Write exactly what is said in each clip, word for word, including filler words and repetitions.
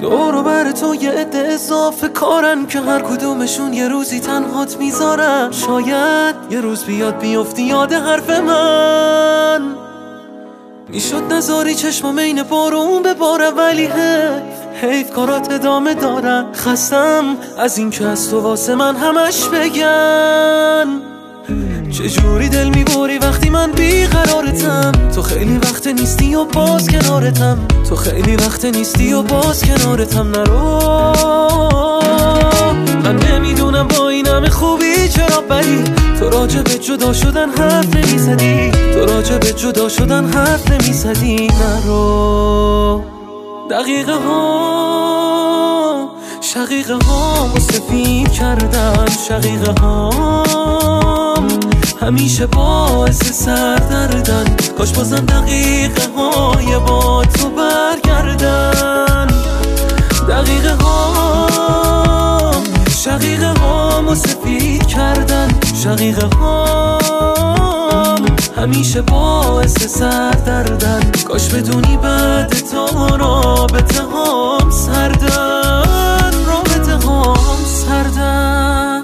دور و بر تو یه عده اضافه کارن که هر کدومشون یه روزی تنهات میذارن. شاید یه روز بیاد بیفتی یاد حرف من، میشد نذاری چشمم این بارون بباره، ولی حیف حیف کارات ادامه دارن. خستم از این که از تو واسه من همش بگن. چجوری دل میبری وقتی من بیقرارتم، تو خیلی وقت نیستی و باز کنارتم، تو خیلی وقت نیستی و باز کنارتم. نرو من نمیدونم با این همه خوبی چرا، ولی تو راجع به جدا شدن حرف نمیزدی، تو راجع به جدا شدن حرف نمیزدی. نرو دقیقه ها شقیقه ها سفید کردن، شقیقه ها همیشه باعث سردردن. کاش بازم دقیقه های با تو برگردن. دقیقه ها شقیقه ها سفید کردن، شقیقه ها همیشه باعث سردردن. کاش بدونی بعد تو رابطه هام سردن، رابطه هام سردن.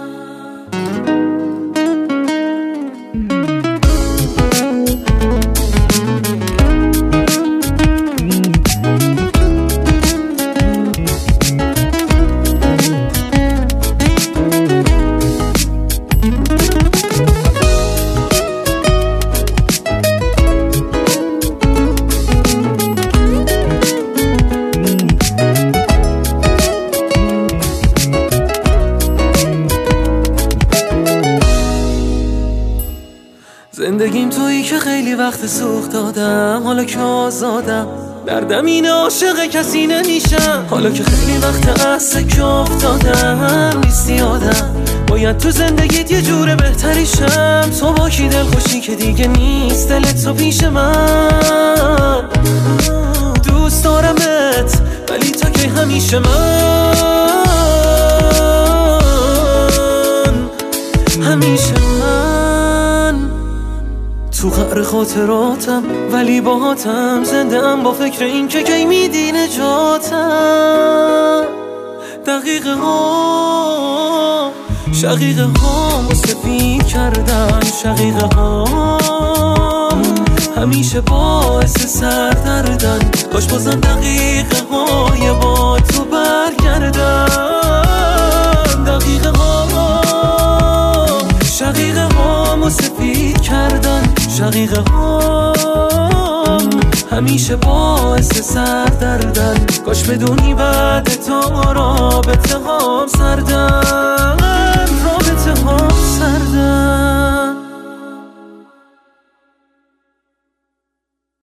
زندگیم تویی که خیلی وقت سوخت دادم، حالا که آزادم دردم این عاشق کسی نمیشم. حالا که خیلی وقت از سکه افتادم نیستی آدم، باید تو زندگیت یه جور بهتری شم. تو با کی دل خوشی که دیگه نیست دلت تو پیش من. دوست دارمت ولی تا که همیشه من، همیشه من تو قعر خاطراتم، ولی باهاتم زنده ام با فکر این که کی میدی نجاتم. دقیقه ها شقیقه ها سفید کردن، شقیقه ها همیشه باعث سردردن. کاش بازم دقیقه های با تو برگردن. دقیقه ها شقیقه ها سفید کردن، شقیقه ها همیشه باعث سردردن. کاش بدونی بعد تو رابطه هام سردن.